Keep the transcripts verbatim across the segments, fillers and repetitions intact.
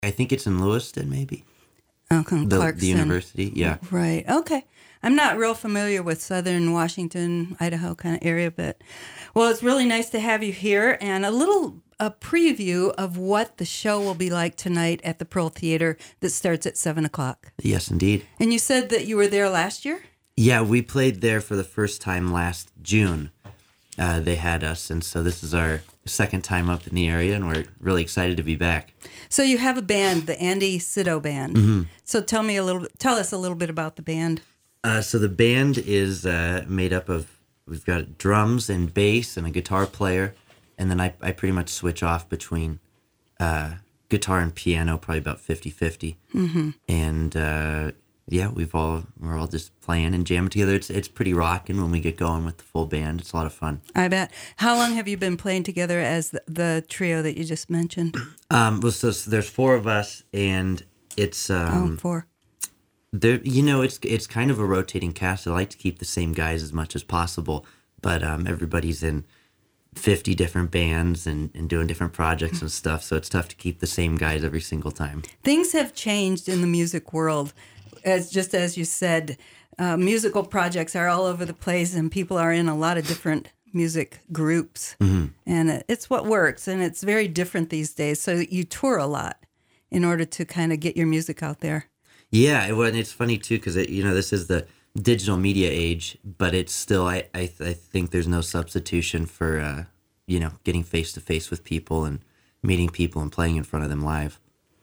I think it's in Lewiston, maybe. Okay, The, Clarkson. the university, yeah. Right. Okay. I'm not real familiar with southern Washington, Idaho kind of area, but well, it's really nice to have you here and a little a preview of what the show will be like tonight at the Pearl Theater that starts at seven o'clock. Yes, indeed. And you said that you were there last year? Yeah, we played there for the first time last June. Uh, they had us, and so this is our second time up in the area, and we're really excited to be back. So you have a band, the Andy Sido Band. Mm-hmm. So tell me a little, tell us a little bit about the band. Uh, so the band is uh, made up of, we've got drums and bass and a guitar player, and then I, I pretty much switch off between uh, guitar and piano, probably about fifty-fifty. Mm-hmm. And uh, yeah, we've all we're all just playing and jamming together. It's it's pretty rocking when we get going with the full band. It's a lot of fun. I bet. How long have you been playing together as the, the trio that you just mentioned? Um, well, so, so there's four of us, and it's um, oh, four. There, you know, it's it's kind of a rotating cast. I like to keep the same guys as much as possible, but um, everybody's in fifty different bands and, and doing different projects and stuff, so it's tough to keep the same guys every single time. Things have changed in the music world. As just as you said, uh, musical projects are all over the place, and people are in a lot of different music groups, mm-hmm. and it's what works, and it's very different these days. So you tour a lot in order to kind of get your music out there. Yeah, well, and it's funny too because you know this is the digital media age, but it's still I I, th- I think there's no substitution for uh, you know getting face to face with people and meeting people and playing in front of them live.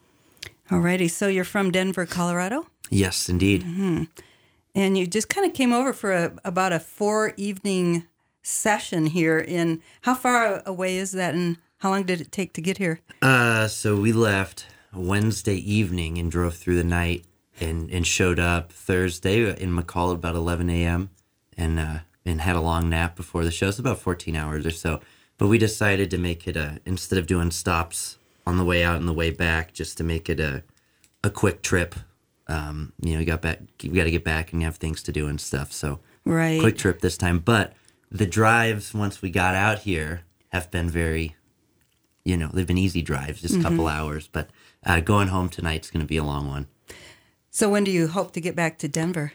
Alrighty, so you're from Denver, Colorado? Yes, indeed. Mm-hmm. And you just kind of came over for a, about a four evening session here. In how far away is that, and how long did it take to get here? Uh, so we left Wednesday evening and drove through the night. And, and showed up Thursday in McCall at about eleven a.m. and uh, and had a long nap before the show. It's about fourteen hours or so. But we decided to make it a, instead of doing stops on the way out and the way back, just to make it a a quick trip. Um, you know, you got back, you got to get back and you have things to do and stuff. So right. Quick trip this time. But the drives once we got out here have been very, you know, they've been easy drives, just a mm-hmm. couple hours. But uh, going home tonight's going to be a long one. So when do you hope to get back to Denver?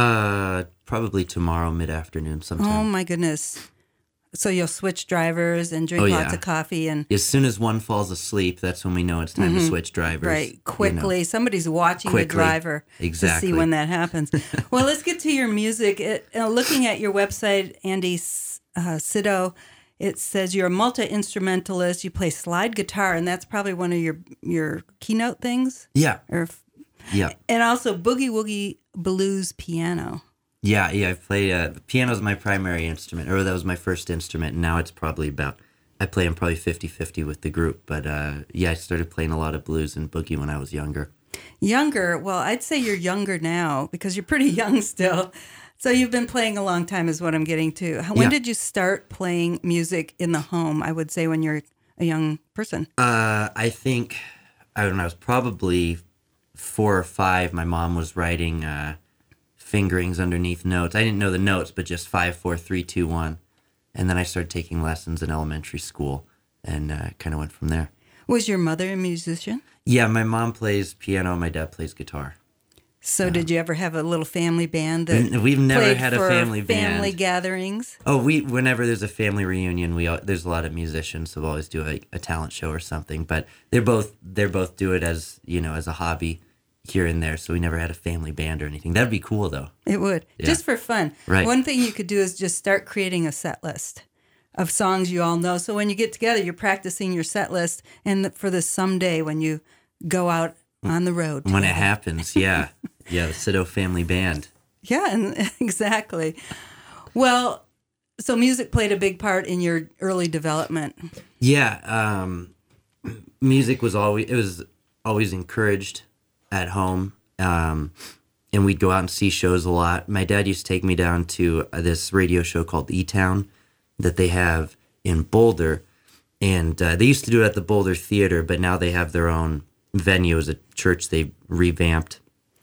Uh, probably tomorrow mid-afternoon sometime. Oh, my goodness. So you'll switch drivers and drink oh, lots yeah. of coffee. And as soon as one falls asleep, that's when we know it's time mm-hmm. to switch drivers. Right, quickly. You know. Somebody's watching quickly. the driver exactly. to see when that happens. Well, let's get to your music. It, uh, looking at your website, Andy uh, Sido, it says you're a multi-instrumentalist. You play slide guitar, and that's probably one of your, your keynote things? Yeah. Or Yeah. And also boogie woogie blues piano. Yeah, yeah. I play, uh, the piano's my primary instrument, or that was my first instrument, and now it's probably about, I play them probably fifty-fifty with the group. But uh, yeah, I started playing a lot of blues and boogie when I was younger. Younger? Well, I'd say you're younger now because you're pretty young still. So you've been playing a long time is what I'm getting to. When yeah. did you start playing music in the home, I would say, when you're a young person? Uh, I think, I don't know, I was probably four or five. My mom was writing uh, fingerings underneath notes. I didn't know the notes, but just five, four, three, two, one. And then I started taking lessons in elementary school and uh, kind of went from there. Was your mother a musician? Yeah, my mom plays piano and my dad plays guitar. So uh, did you ever have a little family band that we've never played had a for family band. Family gatherings? Oh, we whenever there's a family reunion, we there's a lot of musicians, so we'll always do a, a talent show or something. But they're both they're both do it as you know as a hobby here and there. So we never had a family band or anything. That'd be cool though. It would yeah. just for fun. Right. One thing you could do is just start creating a set list of songs you all know. So when you get together, you're practicing your set list, and for the someday when you go out on the road. When it happens, yeah. Yeah, the Sido family band. Yeah, and exactly. Well, so music played a big part in your early development. Yeah, um, music was always it was always encouraged at home, um, and we'd go out and see shows a lot. My dad used to take me down to uh, this radio show called E-Town that they have in Boulder, and uh, they used to do it at the Boulder Theater, but now they have their own venue as a church they revamped.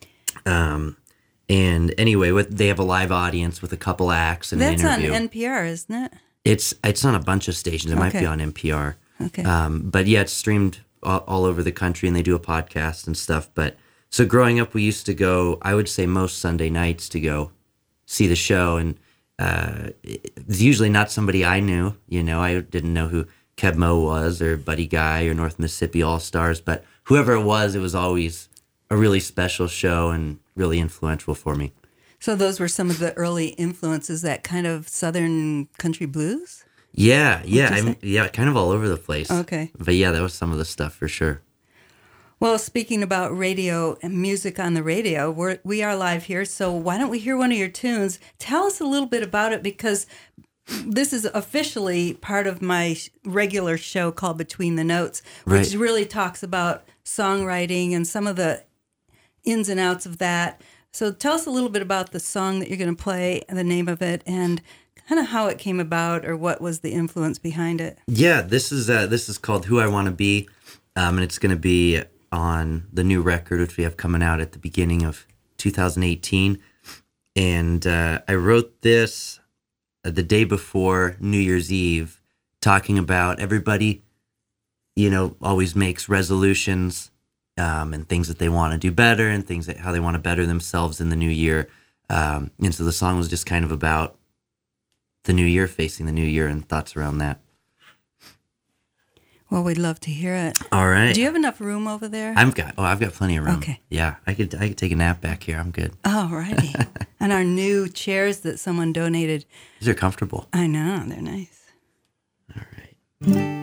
Um, and anyway, with, they have a live audience with a couple acts and That's an interview. That's on N P R, isn't it? It's it's on a bunch of stations. It okay. might be on N P R. Okay. Um, but yeah, it's streamed all, all over the country, and they do a podcast and stuff. But so growing up, we used to go, I would say most Sunday nights to go see the show. And uh, it was usually not somebody I knew. You know, I didn't know who Keb Mo was or Buddy Guy or North Mississippi All-Stars. But whoever it was, it was always a really special show and really influential for me. So those were some of the early influences, that kind of Southern country blues? Yeah, yeah, I mean, yeah, kind of all over the place. Okay. But yeah, that was some of the stuff for sure. Well, speaking about radio and music on the radio, we're, we are live here, so why don't we hear one of your tunes? Tell us a little bit about it, because this is officially part of my regular show called Between the Notes, which Right. really talks about songwriting and some of the ins and outs of that. So tell us a little bit about the song that you're going to play, the name of it, and kind of how it came about, or what was the influence behind it. Yeah, this is uh, this is called Who I Want to Be, um, and it's going to be on the new record, which we have coming out at the beginning of two thousand eighteen. And uh, I wrote this uh, the day before New Year's Eve, talking about everybody, you know, always makes resolutions um, and things that they want to do better and things that how they want to better themselves in the new year. Um, and so the song was just kind of about the new year, facing the new year, and thoughts around that. Well, we'd love to hear it. All right. Do you have enough room over there? I've got oh, I've got plenty of room. Okay. Yeah, I could I could take a nap back here. I'm good. Oh, righty. And our new chairs that someone donated. These are comfortable. I know, they're nice. All right.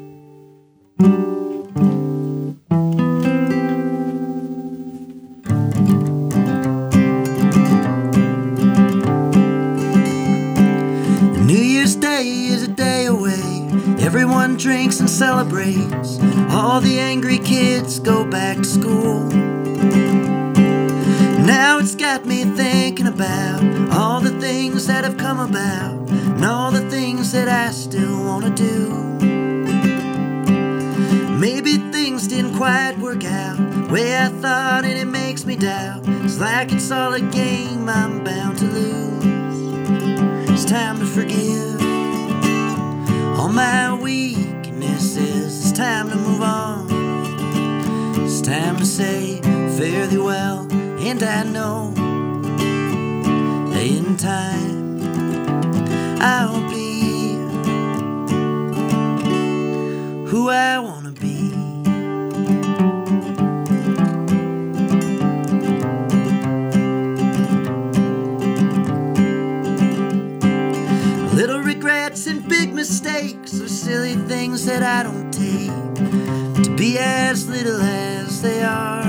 New Year's Day is a day away. Everyone drinks and celebrates. All the angry kids go back to school. Now it's got me thinking about all the things that have come about and all the things that I still want to do. Maybe things didn't quite work out the way I thought, and it makes me doubt. It's like it's all a game I'm bound to lose. It's time to forgive all my weaknesses. It's time to move on. It's time to say fare thee well. And I know in time I'll be who I want to be. Little regrets and big mistakes are silly things that I don't take to be as little as they are.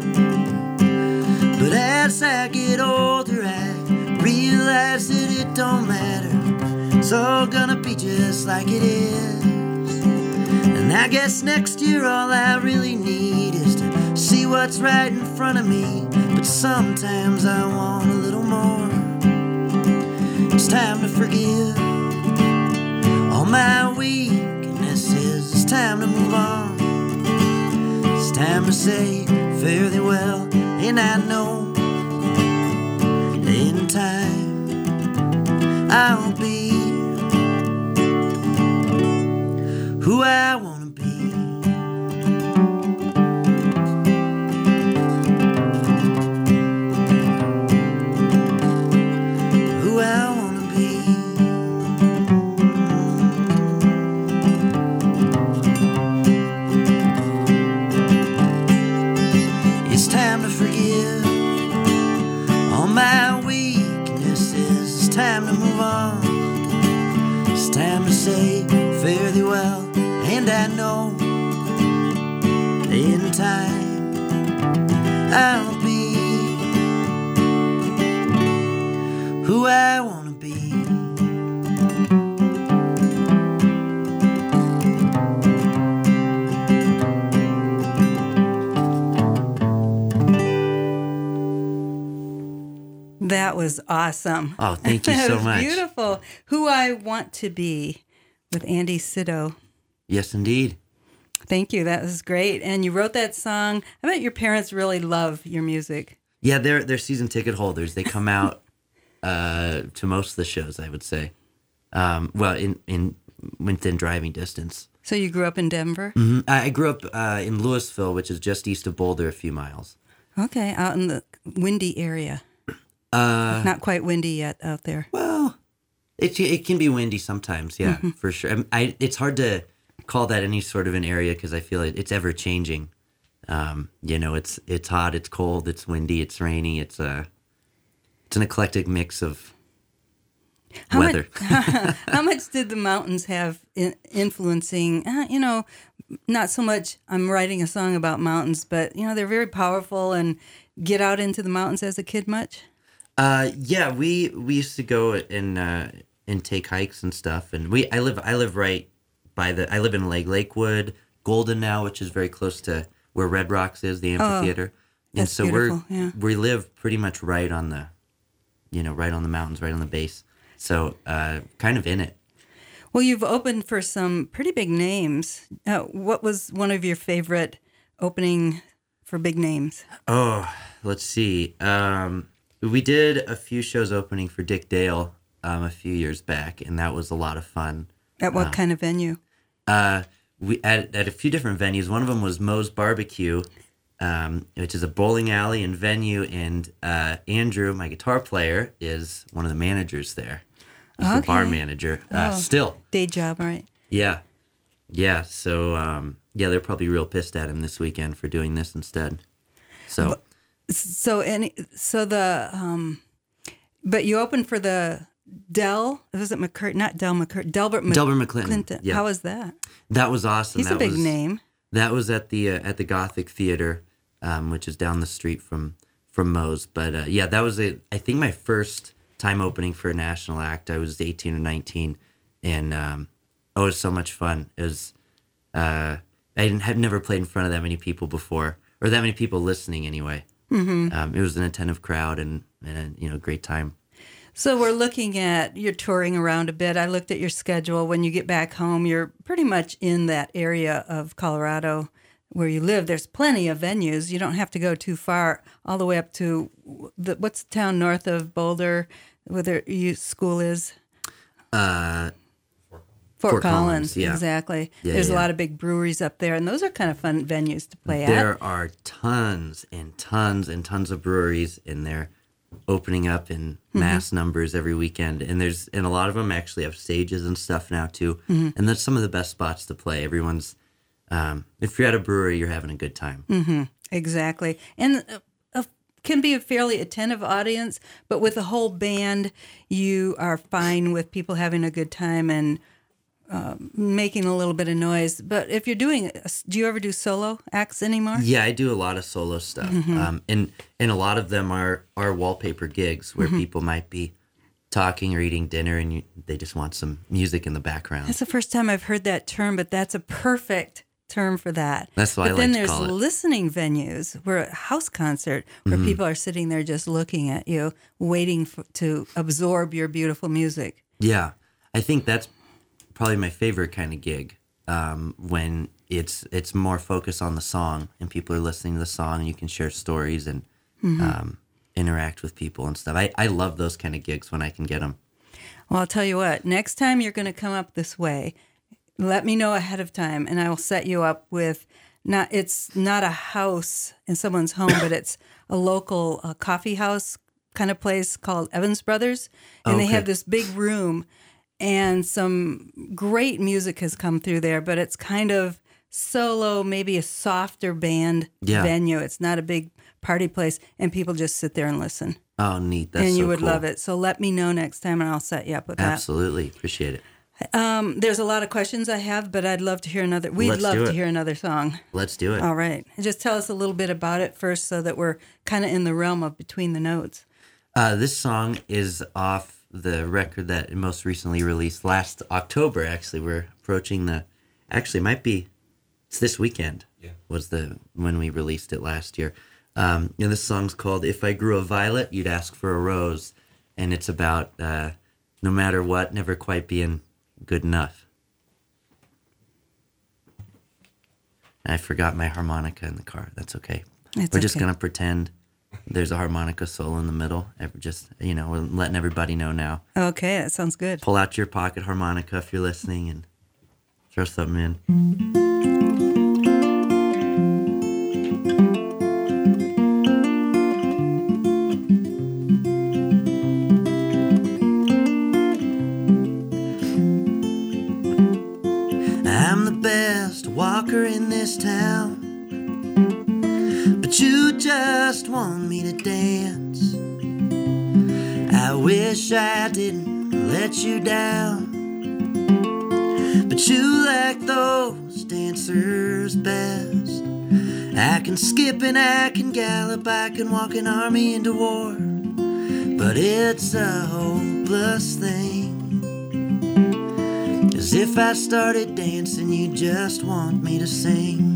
But as I get older, I realize that it don't matter. It's all gonna be just like it is. And I guess next year all I really need is to see what's right in front of me. But sometimes I want a little more. It's time to forgive all my weaknesses. It's time to move on. It's time to say fare thee well. And I know in time I'll be who I want to be. Who I want to be. It's time to forgive all my weaknesses. It's time to move on. It's time to say fare thee well. And I know in time I'll be who I want to be. That was awesome. Oh, thank you That so was much. beautiful. Who I Want to Be with Andy Sido. Yes, indeed. Thank you. That was great. And you wrote that song. I bet your parents really love your music. Yeah, they're they're season ticket holders. They come out uh, to most of the shows, I would say. Um, well, in in within driving distance. So you grew up in Denver? Mm-hmm. I I grew up uh, in Louisville, which is just east of Boulder, a few miles. Okay, out in the windy area. Uh, Not quite windy yet out there. well, it it can be windy sometimes, yeah, Mm-hmm. for sure. I, I it's hard to call that any sort of an area because I feel like it's ever changing. Um, you know, it's it's hot, it's cold, it's windy, it's rainy. It's a it's an eclectic mix of How weather. Much, how much did the mountains have in influencing, uh, you know, not so much I'm writing a song about mountains, but, you know, they're very powerful and get out into the mountains as a kid much? Uh, yeah, we we used to go and uh, and take hikes and stuff, and we I live I live right by the I live in Lake Lakewood, Golden now, which is very close to where Red Rocks is, the amphitheater, and Oh, that's so beautiful, we're yeah. we live pretty much right on the, you know, right on the mountains, right on the base, so uh, kind of in it. Well, you've opened for some pretty big names. Uh, what was one of your favorite opening for big names? Oh, let's see. Um, we did a few shows opening for Dick Dale um, a few years back, and that was a lot of fun. At what kind of venue? Uh, we at, at a few different venues. One of them was Moe's Barbecue, um, which is a bowling alley and venue, and uh, Andrew, my guitar player, is one of the managers there. He's the bar Okay. manager. Uh, Oh. Still, Day job, right? yeah, yeah. So um, yeah, they're probably real pissed at him this weekend for doing this instead. So. So any so the um, but you opened for the Del. Was it McCurt? Not Del McCurt. Delbert Mc- Delbert McClinton, Clinton. yeah. How was that? That was awesome. He's that a big was, name. That was at the uh, at the Gothic Theater, um, which is down the street from from Moe's. But uh, yeah, that was a I think my first time opening for a national act. I was eighteen or nineteen, and um, oh, it was so much fun. It was uh, I didn't had never played in front of that many people before, or that many people listening anyway. Mm-hmm. Um, it was an attentive crowd and, and a, you know, great time. So we're looking at you're touring around a bit. I looked at your schedule. When you get back home, you're pretty much in that area of Colorado where you live. There's plenty of venues. You don't have to go too far, all the way up to the, what's the town north of Boulder, where their you, school is? Uh, Fort, Fort Collins, Collins, yeah. exactly. Yeah, There's a yeah. lot of big breweries up there, and those are kind of fun venues to play There at. are tons and tons and tons of breweries, and they're opening up in mass numbers every weekend. And there's and a lot of them actually have stages and stuff now too. And that's some of the best spots to play. Everyone's um, if you're at a brewery, you're having a good time. Exactly. And uh, uh, can be a fairly attentive audience, but with a whole band, you are fine with people having a good time and uh, making a little bit of noise. But if you're doing, do you ever do solo acts anymore? Yeah, I do a lot of solo stuff, um, and and a lot of them are are wallpaper gigs where people might be talking or eating dinner, and you, they just want some music in the background. That's the first time I've heard that term, but that's a perfect term for that. That's what but I then like to there's call it. listening venues where a house concert where people are sitting there just looking at you, waiting for, to absorb your beautiful music. Yeah, I think that's probably my favorite kind of gig, um, when it's it's more focused on the song and people are listening to the song and you can share stories and um, interact with people and stuff. I, I love those kind of gigs when I can get them. Well, I'll tell you what, next time you're going to come up this way, let me know ahead of time and I will set you up with, not it's not a house in someone's home, but it's a local uh, coffee house kind of place called Evans Brothers. And they Okay. have this big room and some great music has come through there, but it's kind of solo, maybe a softer band Yeah. venue. It's not a big party place and people just sit there and listen. Oh, neat. That's and you so would cool. love it. So let me know next time and I'll set you up with that. Absolutely. Appreciate it. Um, there's a lot of questions I have, but I'd love to hear another. We'd Let's love do to it. hear another song. Let's do it. All right. Just tell us a little bit about it first so that we're kind of in the realm of Between the Notes. Uh, this song is off the record that it most recently released last October. Actually, we're approaching the. Actually, it might be. It's this weekend. Yeah. Was the when we released it last year. Um, and this song's called "If I Grew a Violet, You'd Ask for a Rose," and it's about uh, no matter what, never quite being good enough. I forgot my harmonica in the car. That's okay. It's We're just okay. gonna pretend there's a harmonica solo in the middle. Ever- Just you know, we're letting everybody know now. Okay, that sounds good. Pull out your pocket harmonica if you're listening, and throw something in. I'm the best walker in this town, but you just want me to dance. I wish I didn't let you down, but you like those dancers best. I can skip and I can gallop, I can walk an army into war, but it's a hopeless thing. 'Cause if I started dancing, you just want me to sing.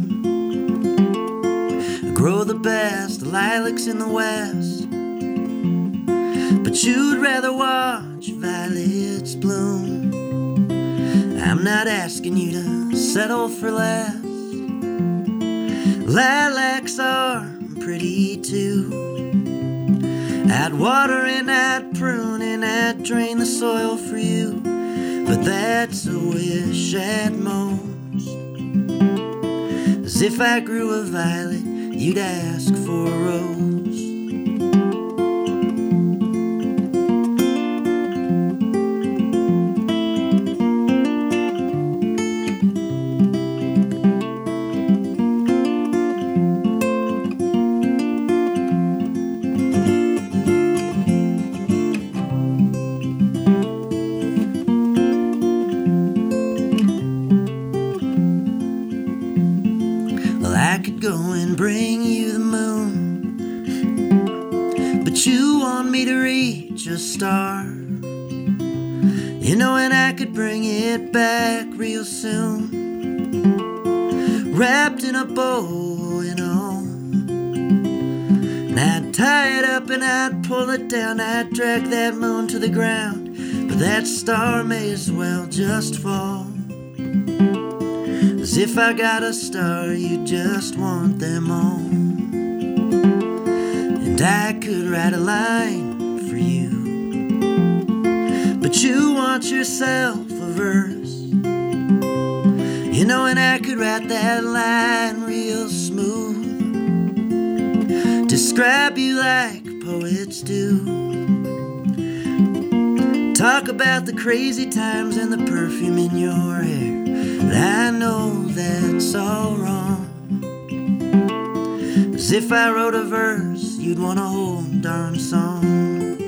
Grow the best lilacs in the west, but you'd rather watch violets bloom. I'm not asking you to settle for less. Lilacs are pretty too. I'd water and I'd prune and I'd drain the soil for you, but that's a wish at most. As if I grew a violet, you'd ask for a rose. I could go and bring you the moon, but you want me to reach a star. You know, and I could bring it back real soon, wrapped in a bow and all. And I'd tie it up and I'd pull it down, I'd drag that moon to the ground, but that star may as well just fall. As if I got a star, you just want them all. And I could write a line for you, but you want yourself a verse. You know, and I could write that line real smooth, describe you like poets do. Talk about the crazy times and the perfume in your hair, but I know that's all wrong. As if I wrote a verse, you'd want a whole darn song.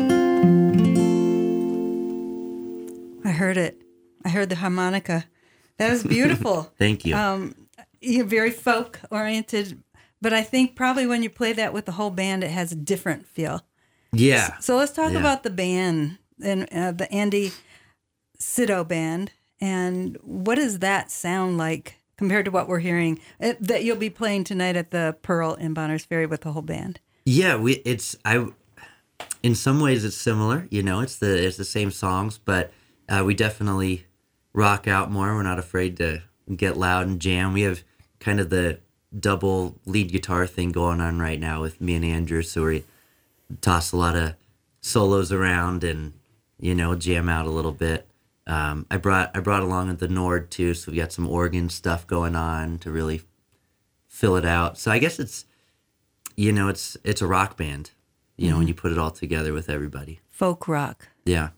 I heard it. I heard the harmonica. That was beautiful. Thank you. Um, you're very folk oriented, but I think probably when you play that with the whole band, it has a different feel. Yeah. So let's talk Yeah. about the band and uh, the Andy Sito band. And what does that sound like compared to what we're hearing uh, that you'll be playing tonight at the Pearl in Bonners Ferry with the whole band? Yeah, we it's I in some ways it's similar, you know, it's the it's the same songs, but uh, we definitely rock out more. We're not afraid to get loud and jam. We have kind of the double lead guitar thing going on right now with me and Andrew, so we toss a lot of solos around and, you know, jam out a little bit. Um, I brought I brought along the Nord too, so we got some organ stuff going on to really fill it out. So I guess it's, you know, it's it's a rock band, you know, Mm-hmm. when you put it all together with everybody. Folk rock. Yeah.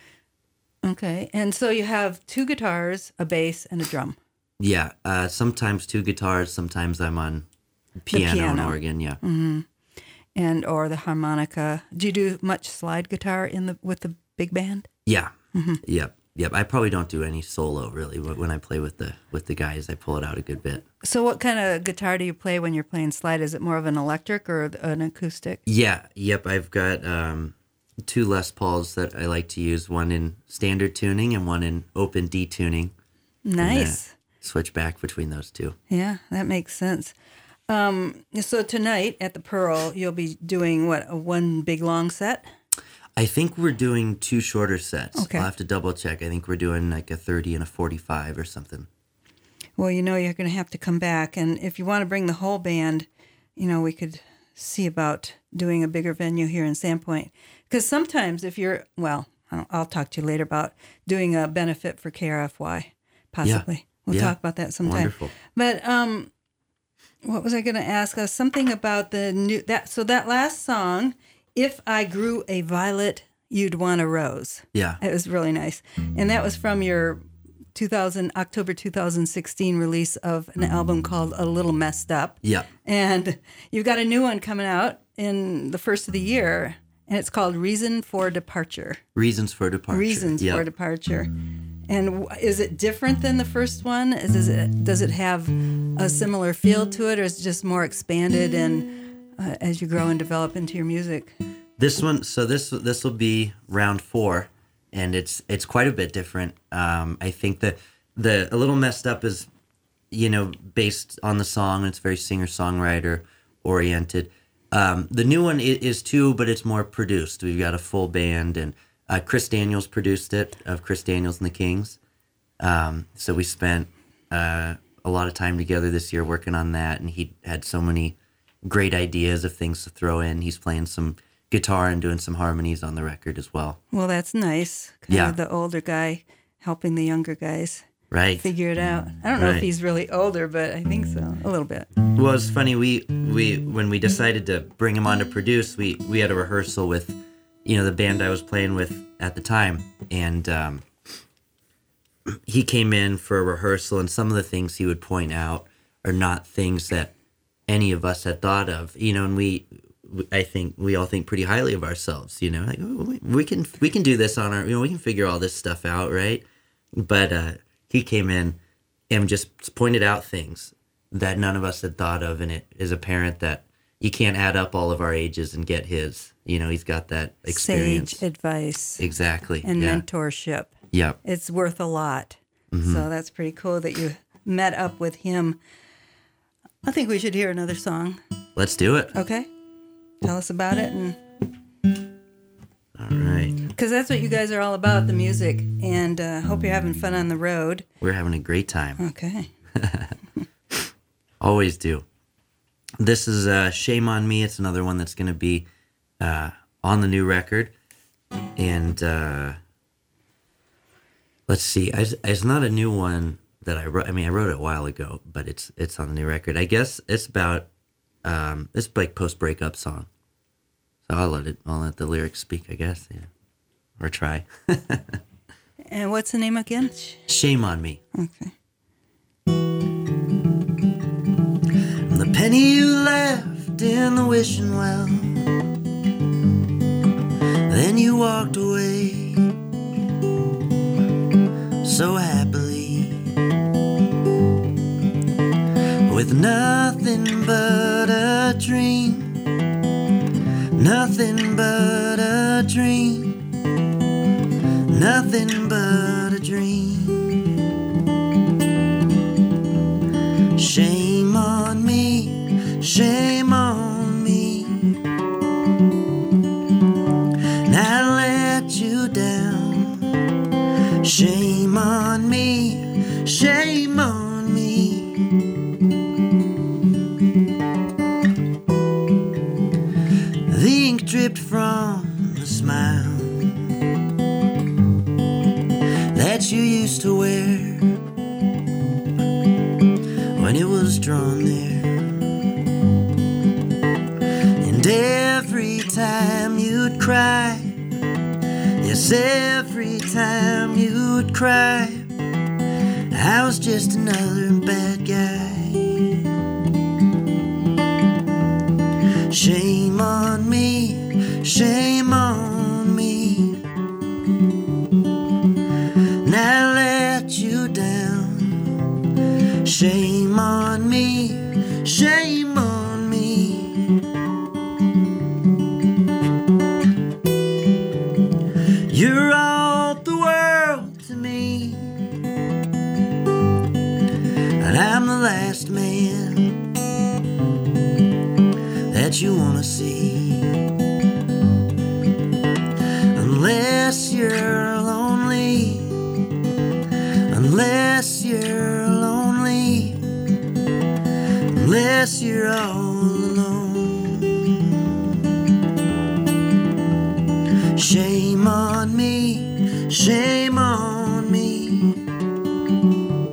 Okay. And so you have two guitars, a bass, and a drum. Yeah. Uh, sometimes two guitars, sometimes I'm on piano, and piano. organ, yeah. Mm-hmm. And or the harmonica. Do you do much slide guitar in the with the big band? Yeah. Mm-hmm. Yep. Yep. I probably don't do any solo really, but when I play with the with the guys, I pull it out a good bit. So what kind of guitar do you play when you're playing slide? Is it more of an electric or an acoustic? Yeah. Yep. I've got um, two Les Pauls that I like to use, one in standard tuning and one in open D tuning. Nice. Switch back between those two. Yeah, that makes sense. Um, so tonight at the Pearl, you'll be doing what, a one big long set? I think we're doing two shorter sets. Okay. I'll have to double check. I think we're doing like a thirty and a forty-five or something. Well, you know, you're going to have to come back. And if you want to bring the whole band, you know, we could see about doing a bigger venue here in Sandpoint. Because sometimes if you're, well, I'll, I'll talk to you later about doing a benefit for K R F Y. possibly. We'll Yeah. talk about that sometime. Wonderful. But um, what was I going to ask us? Something about the new that. So that last song, "If I Grew a Violet, You'd Want a Rose." Yeah. It was really nice, and that was from your two thousand October two thousand sixteen release of an album called "A Little Messed Up." Yeah. And you've got a new one coming out in the first of the year, and it's called "Reason for Departure." Reasons for departure. Reasons Yep. for Departure. And w- is it different than the first one? Is, is it, does it have a similar feel to it, or is it just more expanded and uh, as you grow and develop into your music? This one, so this this will be round four, and it's it's quite a bit different. Um, I think that the A Little Messed Up is, you know, based on the song. It's very singer songwriter oriented. Um, the new one is, is too, but it's more produced. We've got a full band, and uh, Chris Daniels produced it, of Chris Daniels and the Kings. Um, so we spent uh, a lot of time together this year working on that, and he had so many great ideas of things to throw in. He's playing some guitar and doing some harmonies on the record as well. Well, that's nice. Kind Yeah. of the older guy helping the younger guys Right. figure it out. I don't know Right. if he's really older, but I think so, a little bit. Well, it's funny. We we when we decided to bring him on to produce, we we had a rehearsal with, you know, the band I was playing with at the time, and um, he came in for a rehearsal, and some of the things he would point out are not things that any of us had thought of, you know, and we. I think we all think pretty highly of ourselves, you know, like we, we can we can do this on our, you know, we can figure all this stuff out, right? But uh, he came in and just pointed out things that none of us had thought of, and it is apparent that you can't add up all of our ages and get his. You know, he's got that experience. Sage advice Exactly. and yeah. mentorship. Yep. It's worth a lot. Mm-hmm. So that's pretty cool that you met up with him. I think we should hear another song. Let's do it. Okay? Tell us about it, and All right. because that's what you guys are all about, the music. And uh, hope you're having fun on the road. We're having a great time. Okay. Always do. This is uh, Shame on Me. It's another one that's going to be uh, on the new record. And uh, let's see. I, it's not a new one that I wrote. I mean, I wrote it a while ago, but it's it's on the new record. I guess it's about, um, it's like post-breakup song. So I'll let it, I'll let the lyrics speak, I guess. Yeah. Or try. And what's the name again? Shame on Me. Okay. The penny you left in the wishing well, then you walked away so happily, with nothing but a dream, nothing but a dream, nothing but a dream. Shame on me, shame on me, and I let you down. Shame on me, shame on me. The ink dripped from the smile that you used to wear when it was drawn there. And every time you'd cry, yes, every time you'd cry, I was just another bad guy. Shame on me, shame on me, and I let you down. Shame on me, shame on me. You're all the world to me, and I'm the last man that you wanna see. Unless you're lonely, unless you're lonely, unless you're all alone. Shame on me, shame on me.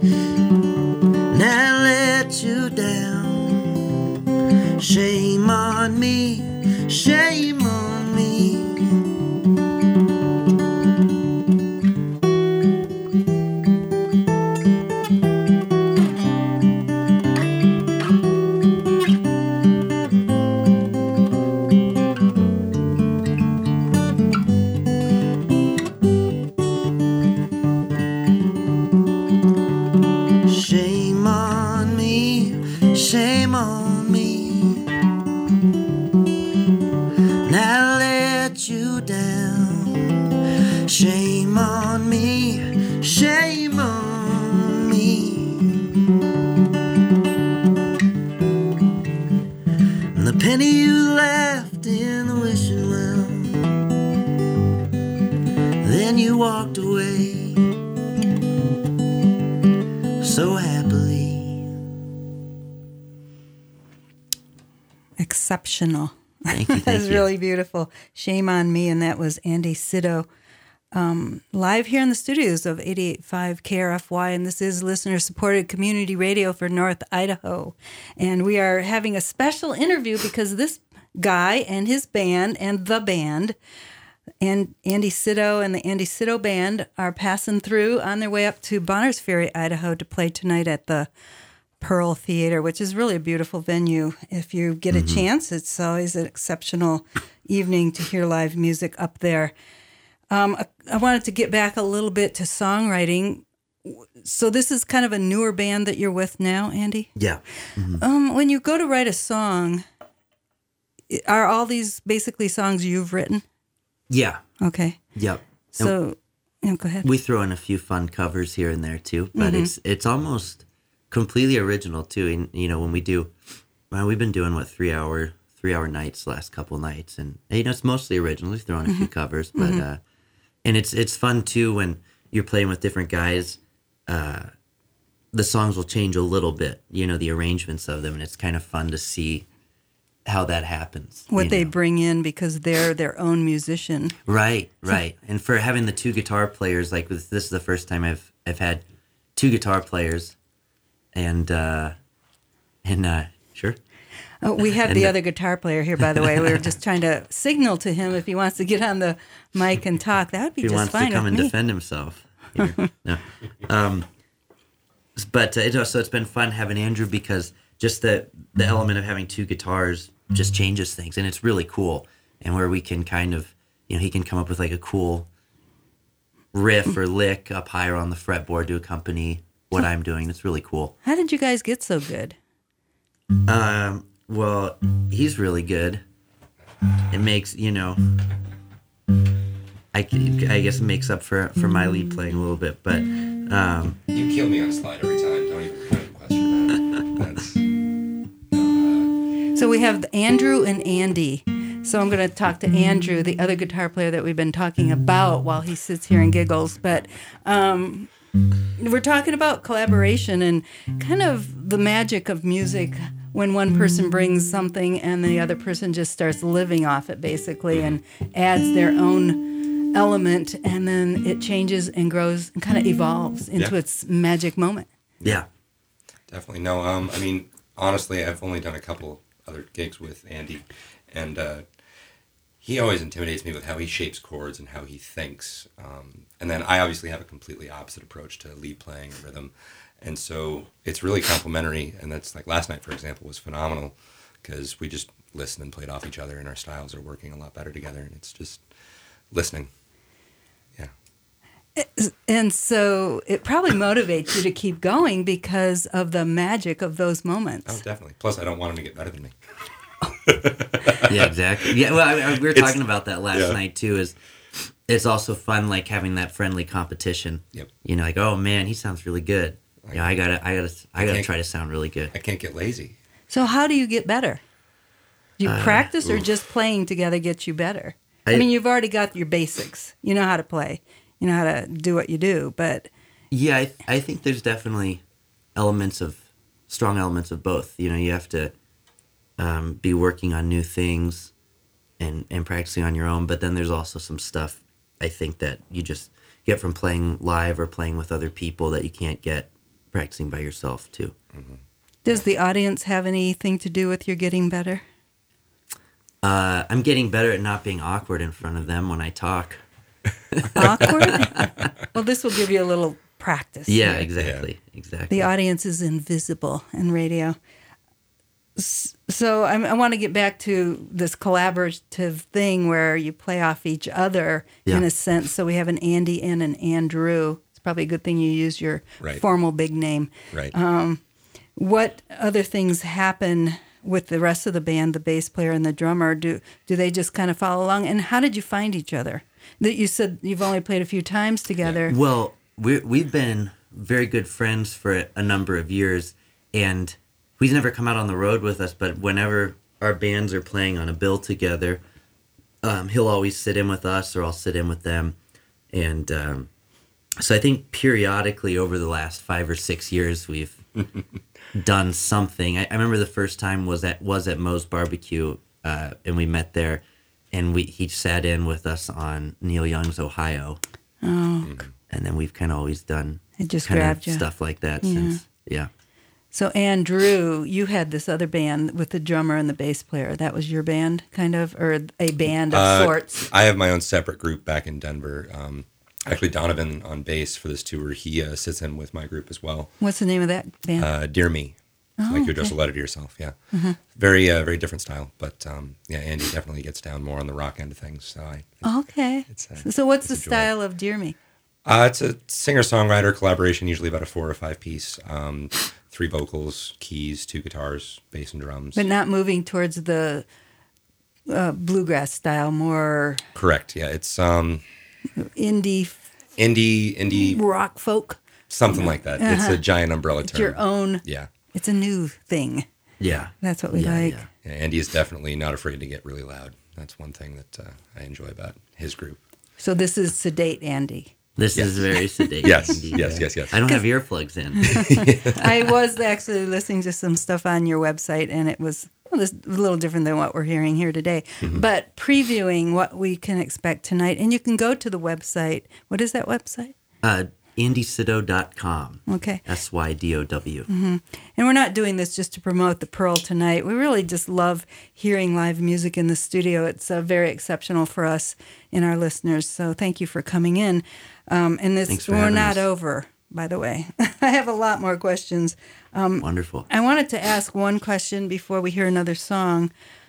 on me, shame on me. Shame on me, shame on me. Now I let you down. Shame on me, shame on me. And the penny you left in the wishing well, then you walked away so happily. Exceptional. Thank you, That thank was you. really beautiful. Shame on Me, and that was Andy Sido, um, live here in the studios of eighty-eight point five K R F Y, and this is listener-supported community radio for North Idaho. And we are having a special interview because this guy and his band and the band, and Andy Sido and the Andy Sido Band are passing through on their way up to Bonners Ferry, Idaho, to play tonight at the Pearl Theater, which is really a beautiful venue. If you get a Mm-hmm. chance, it's always an exceptional evening to hear live music up there. Um, I, I wanted to get back a little bit to songwriting. So this is kind of a newer band that you're with now, Andy? Yeah. Um, when you go to write a song, are all these basically songs you've written? Yeah. Okay. Yep. So, yeah, go ahead. We throw in a few fun covers here and there too, but Mm-hmm. it's it's almost completely original too. And you know, when we do, well, we've been doing what three hour three hour nights the last couple nights, and you know, it's mostly original. We throw in a Mm-hmm. few covers, but uh, and it's it's fun too when you're playing with different guys. Uh, the songs will change a little bit, you know, the arrangements of them, and it's kind of fun to see how that happens. What you they know. bring in because they're their own musician. Right, right. And for having the two guitar players, like with, this is the first time I've I've had two guitar players, and uh, and uh, sure. Oh, we have And the the- other guitar player here, by the way. We were just trying to signal to him if he wants to get on the mic and talk. That would be If he just wants fine to come with and me. defend himself. Here. No. Um, but uh, it, so it's been fun having Andrew because just the the element of having two guitars just changes things, and it's really cool. And where we can kind of, you know, he can come up with like a cool riff or lick up higher on the fretboard to accompany what I'm doing. It's really cool. How did you guys get so good? Um, well, he's really good. It makes, you know, I, I guess it makes up for, for my lead playing a little bit, but um, You kill me on a slide every time. Don't even try to question that. That's, So we have Andrew and Andy. So I'm going to talk to Andrew, the other guitar player that we've been talking about while he sits here and giggles. But um, we're talking about collaboration and kind of the magic of music when one person brings something and the other person just starts living off it, basically, and adds their own element, and then it changes and grows and kind of evolves into Yeah. its magic moment. yeah. definitely. No, um, I mean, honestly, I've only done a couple other gigs with Andy, and uh, he always intimidates me with how he shapes chords and how he thinks. Um, and then I obviously have a completely opposite approach to lead playing and rhythm. And so it's really complementary. And that's like last night, for example, was phenomenal because we just listened and played off each other, and our styles are working a lot better together. And it's just listening. Yeah. And so it probably motivates you to keep going because of the magic of those Oh, moments. definitely. Plus, I don't want him to get better than me. Yeah, exactly. Yeah, well, I, I, we were It's- talking about that last yeah. night too. Is it's also fun, like having that friendly competition. Yep. You know, like, oh man, he sounds really good. Yeah, I gotta, I gotta, I gotta can't- try to sound really good. I can't get lazy. So how do you get better? Do you Uh, practice or just playing together gets you better? I, I- mean, you've already got your basics. You know how to play. You know how to do what you do. But Yeah, I, I think there's definitely elements of strong elements of both. You know, you have to um, be working on new things and and practicing on your own. But then there's also some stuff I think that you just get from playing live or playing with other people that you can't get practicing by yourself too. does the audience have anything to do with your getting better? Uh, I'm getting better at not being awkward in front of them when I talk. Awkward? Well, this will give you a little practice. Yeah, here. exactly, exactly. The audience is invisible in radio. S- So I'm, I want to get back to this collaborative thing where you play off each other Yeah. in a sense. So we have an Andy and an Andrew. It's probably a good thing you use your Right. formal big name. Right. What other things happen with the rest of the band, the bass player and the drummer? Do do they just kind of follow along? And how did you find each other? That you said you've only played a few times together. Well, we we've been very good friends for a number of years, and he's never come out on the road with us. But whenever our bands are playing on a bill together, um, he'll always sit in with us, or I'll sit in with them. And um, so I think periodically over the last five or six years, we've done something. I, I remember the first time was at was at Moe's Barbecue, uh, and we met there, and we he sat in with us on Neil Young's Ohio. Oh, And then we've kind of always done it just kind grabbed of you. stuff like that Yeah. since. Yeah. So Andrew, you had this other band with the drummer and the bass player. That was your band, kind of, or a band of Uh, sorts. I have my own separate group back in Denver. Um, actually, Donovan on bass for this tour, he uh, sits in with my group as well. What's the name of that band? Uh, Dear Me. Oh, like you address okay. a letter to yourself, yeah. Very, uh, very different style, but um, yeah, Andy definitely gets down more on the rock end of things. So I, Okay. it's, uh, So what's the it's a joy. style of Dear Me? Uh, it's a singer-songwriter collaboration, usually about a four or five piece. Um, three vocals, keys, two guitars, bass and drums. But not moving towards the uh, bluegrass style, more Correct. Yeah, it's um, indie indie, indie, rock folk. something like that. It's Uh-huh. a giant umbrella It's term. your own. Yeah. It's a new thing. Yeah. That's what we Yeah, like. yeah. yeah. Andy is definitely not afraid to get really loud. That's one thing that uh, I enjoy about his group. So this is sedate Andy. This Yes. is very sedate. Yes, indeed. yes, yes, yes. I don't have earplugs in. I was actually listening to some stuff on your website, and it was well, this a little different than what we're hearing here today. Mm-hmm. But previewing what we can expect tonight, and you can go to the website. What is that website? Uh, andy sidow dot com. Okay. S Y D O W. And we're not doing this just to promote the Pearl tonight. We really just love hearing live music in the studio. It's uh, very exceptional for us and our listeners. So thank you for coming in. Um, and this Thanks for we're having not us. over, by the way. I have a lot more questions. Wonderful. I wanted to ask one question before we hear another song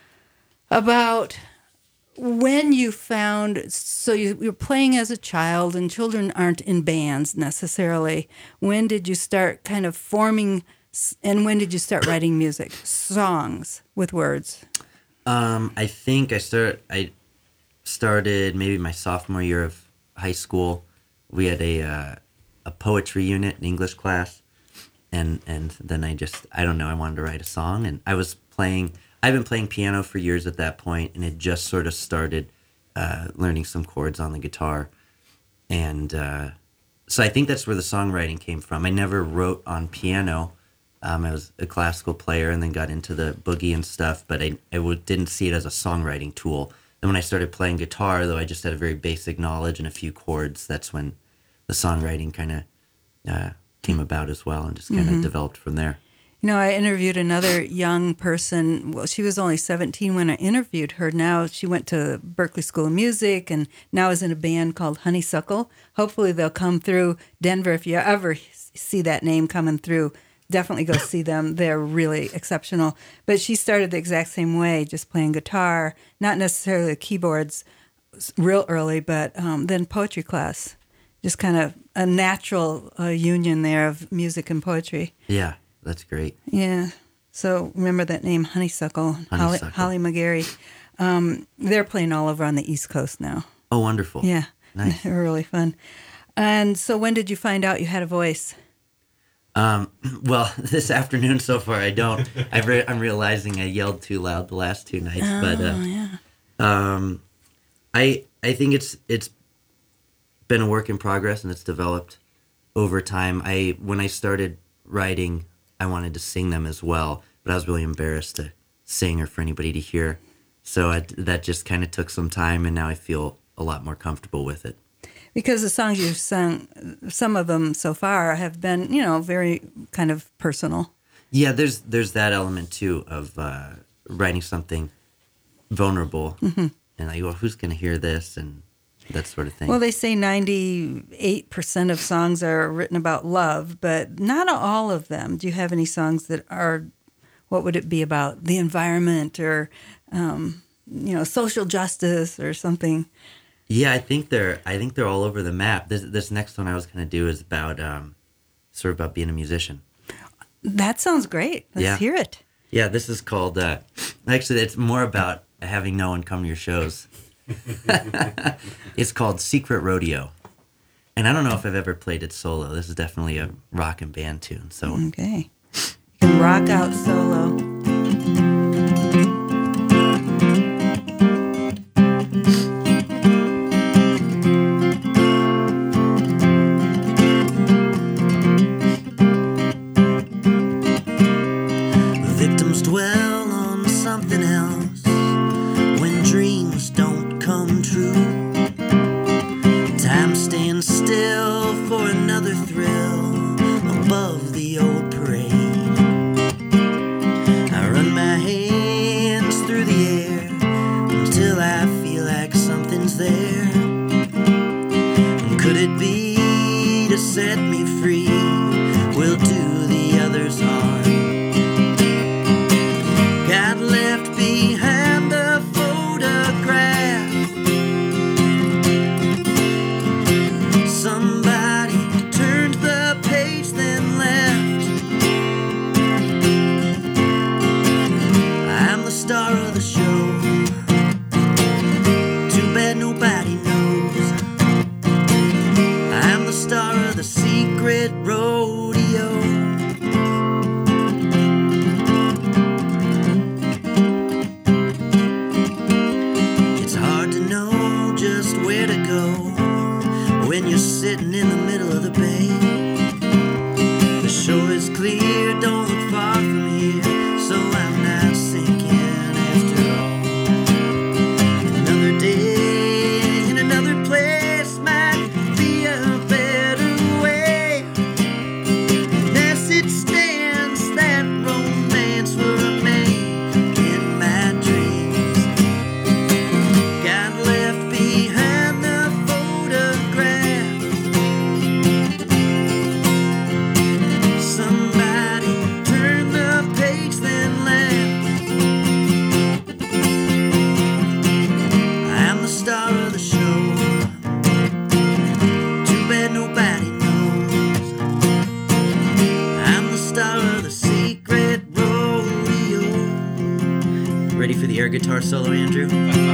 about when you found, so you, you're playing as a child and children aren't in bands necessarily. When did you start kind of forming, s- and when did you start writing music, songs with words? Um, I think I start. I started maybe my sophomore year of high school. We had a uh, a poetry unit in English class, and and then I just I don't know. I wanted to write a song, and I was playing. I've been playing piano for years at that point, and it just sort of started uh, learning some chords on the guitar, and uh, so I think that's where the songwriting came from. I never wrote on piano. Um, I was a classical player and then got into the boogie and stuff, but I, I w- didn't see it as a songwriting tool. Then when I started playing guitar, though I just had a very basic knowledge and a few chords, that's when the songwriting kind of uh, came about as well and just kind of developed from there. You know, I interviewed another young person. Well, she was only seventeen when I interviewed her. Now she went to Berklee School of Music and now is in a band called Honeysuckle. Hopefully they'll come through Denver. If you ever see that name coming through, definitely go see them. They're really exceptional. But she started the exact same way, just playing guitar, not necessarily the keyboards real early, but um, then poetry class. Just kind of a natural uh, union there of music and poetry. Yeah, that's great. Yeah. So remember that name, Honeysuckle, Holly, Honeysuckle. Holly McGarry. Um, they're playing all over on the East Coast now. Oh, wonderful. Yeah. Nice. They're really fun. And so when did you find out you had a voice? Um, well, this afternoon so far, I don't. I've re- I'm realizing I yelled too loud the last two nights, Oh, but uh, yeah. um, I I think it's it's been a work in progress and it's developed over time. I when I started writing, I wanted to sing them as well, but I was really embarrassed to sing or for anybody to hear. So I, that just kind of took some time, and now I feel a lot more comfortable with it. Because the songs you've sung, some of them so far have been, you know, very kind of personal. Yeah, there's there's that element too of uh, writing something vulnerable, mm-hmm. and like, well, who's going to hear this, and that sort of thing. Well, they say ninety-eight percent of songs are written about love, but not all of them. Do you have any songs that are, what would it be about? The environment or, um, you know, social justice or something? Yeah, I think they're. I think they're all over the map. This this next one I was going to do is about, um, sort of about being a musician. That sounds great. Let's yeah. hear it. Yeah, this is called. Uh, actually, it's more about having no one come to your shows. It's called Secret Rodeo, and I don't know if I've ever played it solo. This is definitely a rock and band tune. So okay, you can rock out solo. Dwell on something else when dreams don't come true. Time stands still for another thrill above the old parade. I run my hands through the air until I feel like something's there. Could it be to set me free? Will do the others harm. God left behind a photograph. Somebody turned the page then left. I'm the star of the show. Too bad nobody knows. I'm the star of the secret rodeo. When you're sitting in the middle of the bay, the shore is clear, don't look far from here, so I'm not sinking after all. Another day in another place might be a better way. And as it stands, that romance will remain in my dreams. God left behind the photograph. Ready for the air guitar solo, Andrew?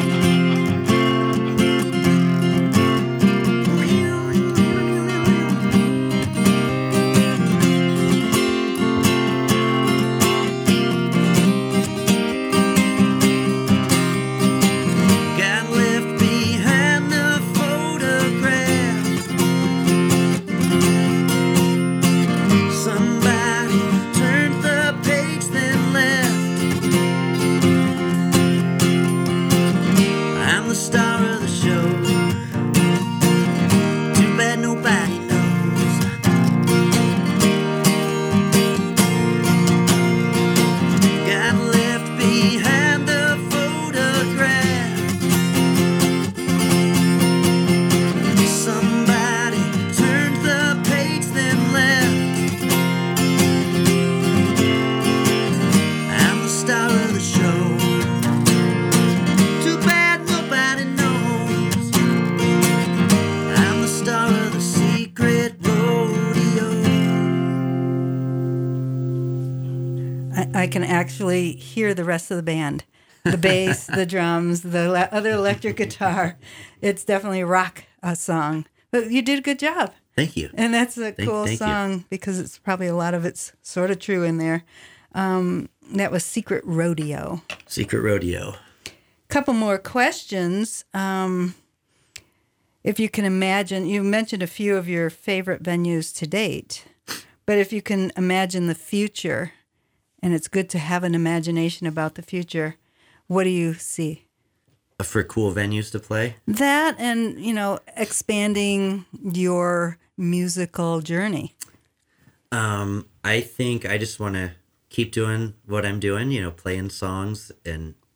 I can actually hear the rest of the band. The bass, the drums, the le- other electric guitar. It's definitely a rock uh, song. But you did a good job. Thank you. And that's a thank, cool thank song you. Because it's probably a lot of it's sort of true in there. Um, that was Secret Rodeo. Secret Rodeo. Couple more questions. Um, if you can imagine, you mentioned a few of your favorite venues to date, but if you can imagine the future, and it's good to have an imagination about the future, what do you see? For cool venues to play? That and, you know, expanding your musical journey. Um, I think I just want to keep doing what I'm doing, you know, playing songs and,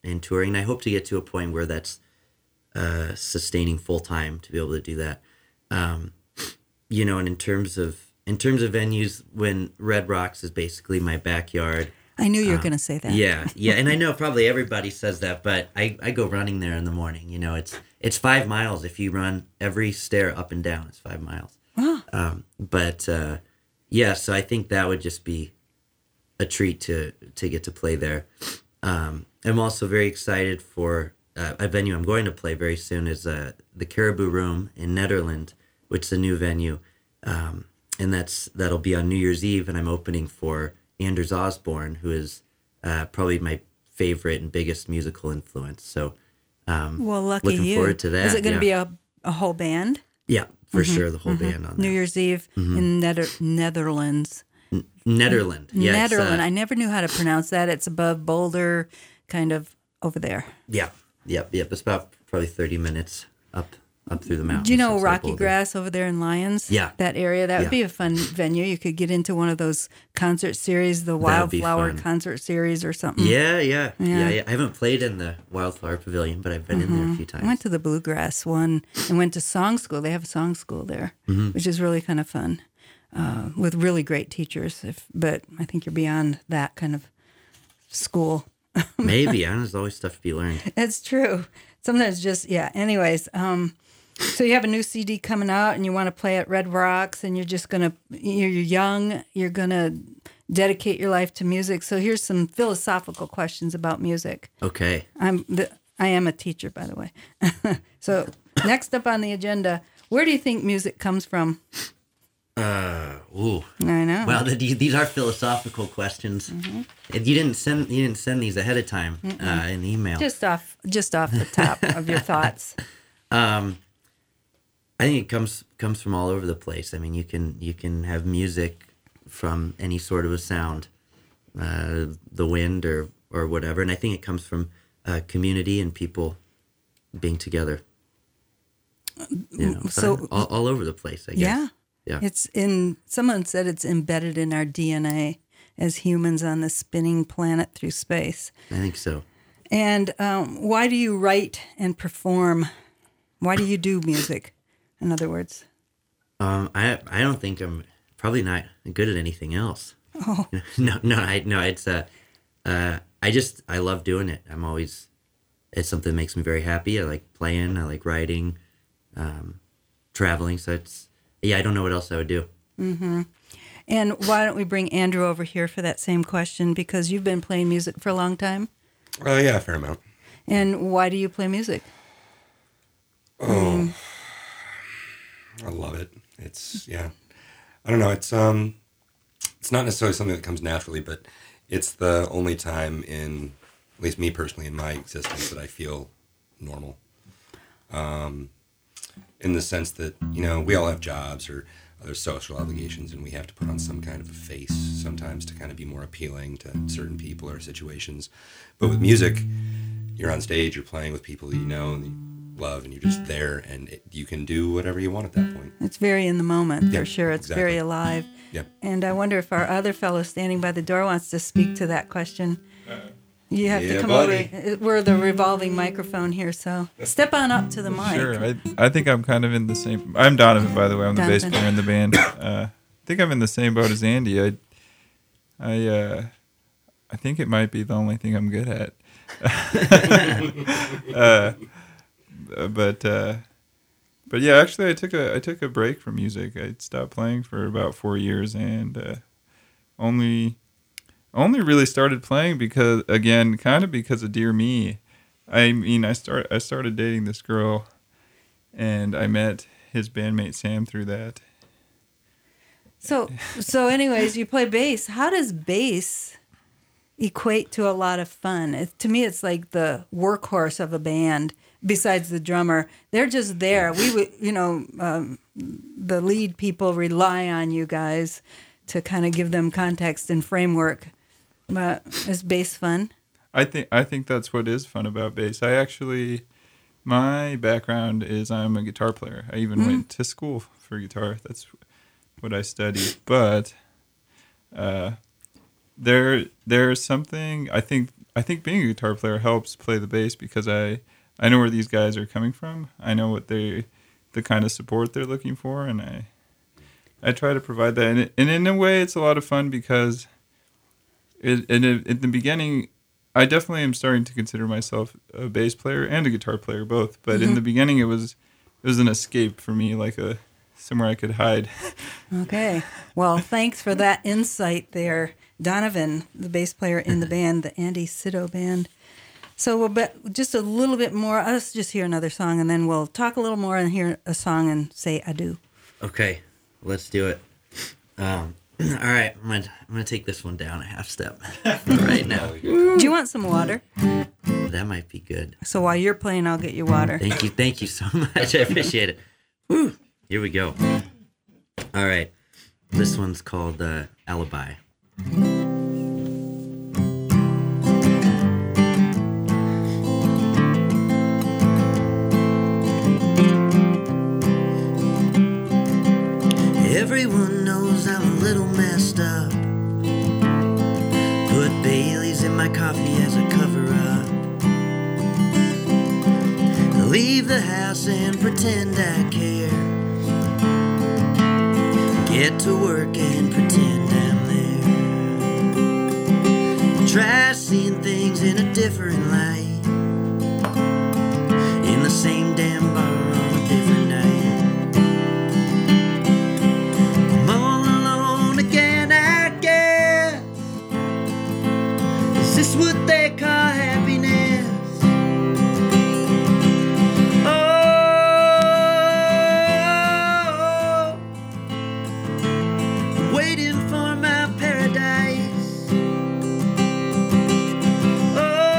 and touring. And I hope to get to a point where that's uh, sustaining full time to be able to do that. Um, you know, and in terms of in terms of venues, when Red Rocks is basically my backyard. I knew you were um, going to say that. Yeah, yeah, and I know probably everybody says that, but I, I go running there in the morning. You know, it's it's five miles if you run every stair up and down. It's five miles. Wow. Um, but uh, yeah, so I think that would just be a treat to to get to play there. Um, I'm also very excited for uh, a venue I'm going to play very soon is uh, the Caribou Room in Nederland, which is a new venue, um, and that's that'll be on New Year's Eve, and I'm opening for Anders Osborne, who is uh, probably my favorite and biggest musical influence. So, um, Well, lucky looking you. forward to that. Is it going to yeah. be a, a whole band? Yeah, for sure, the whole band on New that. Year's Eve in Nether- Netherlands. Nederland. Yeah, it's, Nederland. uh, I never knew how to pronounce that. It's above Boulder, kind of over there. yeah, yep, yep. It's about probably thirty minutes up up through the mountains. Do you know outside Rocky Boulder. Grass over there in Lyons? Yeah. That area? That would Yeah. be a fun venue. You could get into one of those concert series, the That'd be Wildflower fun. concert series or something. Yeah, yeah, yeah, Yeah. yeah, I haven't played in the Wildflower Pavilion, but I've been in there a few I times. went to the Bluegrass one and went to song school. They have a song school there, Mm-hmm. which is really kind of fun uh, with really great teachers. If, but I think you're beyond that kind of school. Maybe. I don't know. There's always stuff to be learned. It's true. Sometimes just, yeah. Anyways, um, so you have a new C D coming out and you want to play at Red Rocks and you're just going to, you're young, you're going to dedicate your life to music. So here's some philosophical questions about music. Okay. I'm the, I am a teacher, by the way. So next up on the agenda, where do you think music comes from? Uh, ooh. I know. Well, the, these are philosophical questions. Mm-hmm. And you didn't send you didn't send these ahead of time uh, in the email. just off, just off the top of your thoughts. Um, I think it comes comes from all over the place. I mean, you can you can have music from any sort of a sound, uh, the wind or or whatever, and I think it comes from uh, community and people being together. You know, So- so all, all over the place. I guess. Yeah. Yeah. It's in, someone said it's embedded in our D N A as humans on this spinning planet through space. I think so. And um, why do you write and perform? Why do you do music, in other words? Um, I I don't think I'm probably not good at anything else. Oh. No, no, I no. It's uh, uh, I just I love doing it. I'm always, it's something that makes me very happy. I like playing. I like writing, um, traveling. So it's yeah. I don't know what else I would do. And why don't we bring Andrew over here for that same question? Because you've been playing music for a long time. Oh, yeah, a fair amount. And why do you play music? Oh, I love it. It's, yeah. I don't know. It's um, it's not necessarily something that comes naturally, but it's the only time in, at least me personally, in my existence that I feel normal. Um, in the sense that, you know, we all have jobs or other social obligations, and we have to put on some kind of a face sometimes to kind of be more appealing to certain people or situations. But with music, you're on stage, you're playing with people that you know and you love, and you're just there, and it, you can do whatever you want at that point. It's very in the moment, Yeah, for sure. It's exactly. very alive. Yep. And I wonder if our other fellow standing by the door wants to speak to that question. You have to Yeah, come buddy. over. We're the revolving microphone here, so step on up to the mic. Sure. I, I think I'm kind of in the same. I'm Donovan, by the way. I'm the bass Donovan. player in the band. Uh, I think I'm in the same boat as Andy. I, I, uh, I think it might be the only thing I'm good at. uh, but, uh, but yeah, actually, I took a I took a break from music. I stopped playing for about four years, and uh, only. Only really started playing because, again, kind of because of Dear Me. I mean, I start I started dating this girl, and I met his bandmate Sam through that. So, so anyways, you play bass. How does bass equate to a lot of fun? It, to me, it's like the workhorse of a band. Besides the drummer, they're just there. We would, you know, um, the lead people rely on you guys to kind of give them context and framework. But is bass fun? I think I think that's what is fun about bass. I actually, my background is I'm a guitar player. I even went to school for guitar. That's what I studied. But uh, there there's something I think I think being a guitar player helps play the bass because I I know where these guys are coming from. I know what they the kind of support they're looking for, and I I try to provide that. And, it, and in a way, it's a lot of fun because it, in, in the beginning, I definitely am starting to consider myself a bass player and a guitar player, both. But mm-hmm. in the beginning, it was it was an escape for me, like a somewhere I could hide. Okay. Well, thanks for that insight there, Donovan, the bass player in the band, the Andy Sito Band. So we'll bet just a little bit more. Let's just hear another song, and then we'll talk a little more and hear a song and say adieu. Okay, let's do it. Um, all right, I'm gonna I'm gonna take this one down a half step right now. Do you want some water? That might be good. So while you're playing, I'll get you water. Thank you, thank you so much. I appreciate it. Woo. Here we go. All right, this one's called uh, Alibi. Everyone knows I'm a little messed up. Put Bailey's in my coffee as a cover-up. Leave the house and pretend I care. Get to work and pretend I'm there. Try seeing things in a different light. In the same damn bar on a different night. I'm all alone again, I guess. Is this what they call happiness? Waiting for my paradise. Oh,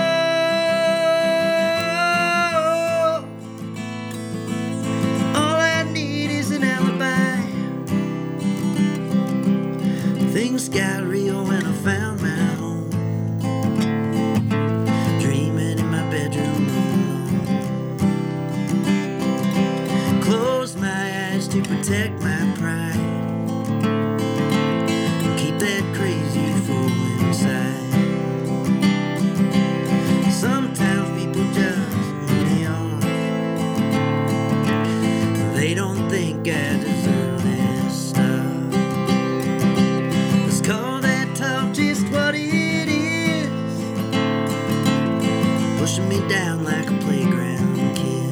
all I need is an alibi. Things got real when I found my home. Dreaming in my bedroom alone. Close my eyes to protect my pride. That crazy fool inside. Sometimes people just leave me off. They don't think I deserve this stuff. Let's call that talk just what it is. Pushing me down like a playground kid.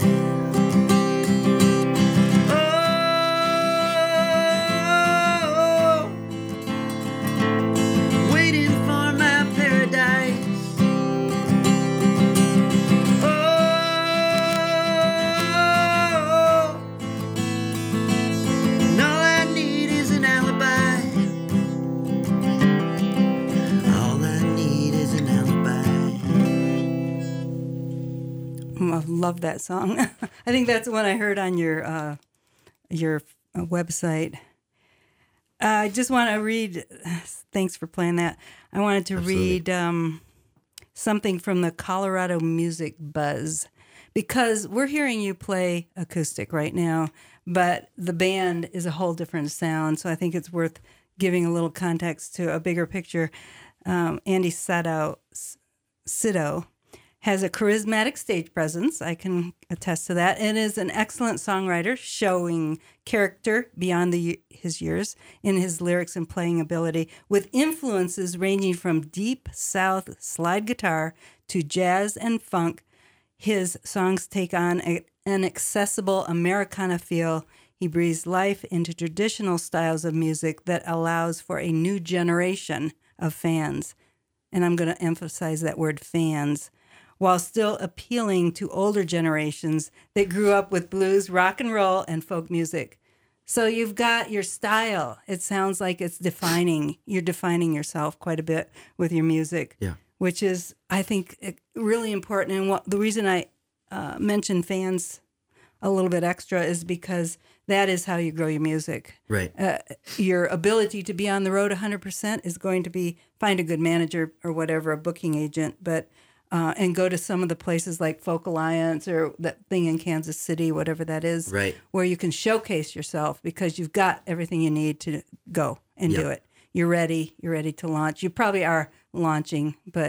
I love that song. I think that's the one I heard on your uh, your uh, website. Uh, I just want to read. Thanks for playing that. I wanted to Absolutely. read um, something from the Colorado Music Buzz, because we're hearing you play acoustic right now, but the band is a whole different sound. So I think it's worth giving a little context to a bigger picture. Um, Andy Sito, Sito has a charismatic stage presence. I can attest to that. And is an excellent songwriter, showing character beyond the, his years in his lyrics and playing ability, with influences ranging from deep South slide guitar to jazz and funk. His songs take on a, an accessible Americana feel. He breathes life into traditional styles of music that allows for a new generation of fans. And I'm going to emphasize that word, fans, while still appealing to older generations that grew up with blues, rock and roll, and folk music. So you've got your style. It sounds like it's defining, you're defining yourself quite a bit with your music, Yeah. which is, I think, really important. And what, the reason I uh, mention fans a little bit extra is because that is how you grow your music. Right. Uh, your ability to be on the road one hundred percent is going to be find a good manager or whatever, a booking agent, but Uh, and go to some of the places like Folk Alliance or that thing in Kansas City, whatever that is, Right. where you can showcase yourself because you've got everything you need to go and Yep. do it. You're ready. You're ready to launch. You probably are launching, but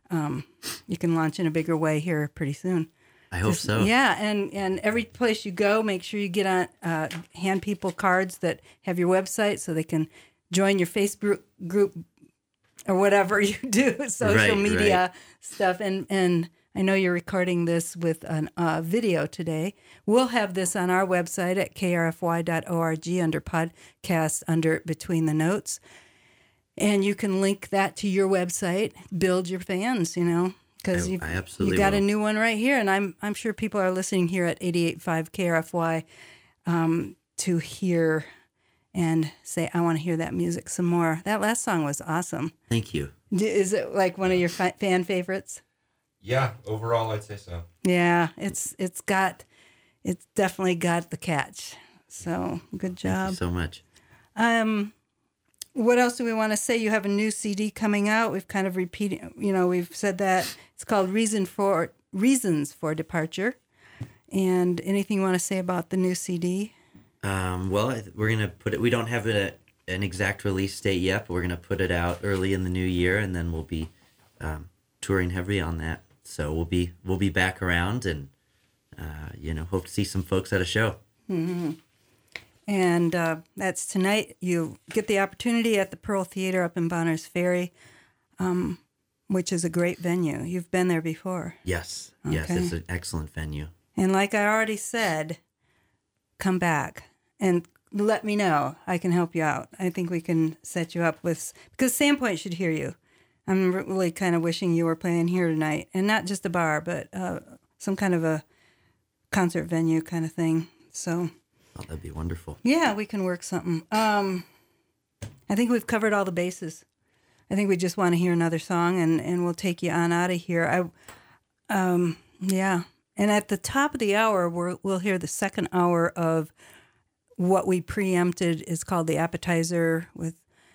um, you can launch in a bigger way here pretty soon. I hope Just- so. Yeah, and, and every place you go, make sure you get on, uh, hand people cards that have your website so they can join your Facebook group or whatever you do, social Right, media right. stuff. And, and I know you're recording this with a uh, video today. We'll have this on our website at k r f y dot org under podcast, under Between the Notes. And you can link that to your website, build your fans, you know. Because I- you I absolutely you got a will. new one right here, and I'm I'm sure people are listening here at eighty-eight point five K R F Y um, to hear and say, I want to hear that music some more. That last song was awesome. Thank you. D- Is it like one of your fi- fan favorites? Yeah, overall, I'd say so. Yeah, it's it's got it's definitely got the catch. So good Thank job. you so much. Um, what else do we want to say? You have a new C D coming out. We've kind of repeated, you know, we've said that. It's called Reason for Reasons for Departure. And anything you want to say about the new C D? Um, well, I th- we're gonna put it. We don't have it at an exact release date yet, but we're gonna put it out early in the new year, and then we'll be um, touring heavy on that. So we'll be we'll be back around, and uh, you know, hope to see some folks at a show. Mm-hmm. And uh, that's tonight. You get the opportunity at the Pearl Theater up in Bonners Ferry, um, which is a great venue. You've been there before. Yes, yes, Okay. it's an excellent venue. And like I already said, come back and let me know. I can help you out. I think we can set you up with, because Sandpoint should hear you. I'm really kind of wishing you were playing here tonight, and not just a bar, but uh, some kind of a concert venue kind of thing. So, Oh, that'd be wonderful. yeah, we can work something. Um, I think we've covered all the bases. I think we just want to hear another song, and, and we'll take you on out of here. I, um, yeah. And at the top of the hour, we're, we'll hear the second hour of what we preempted is called the appetizer. With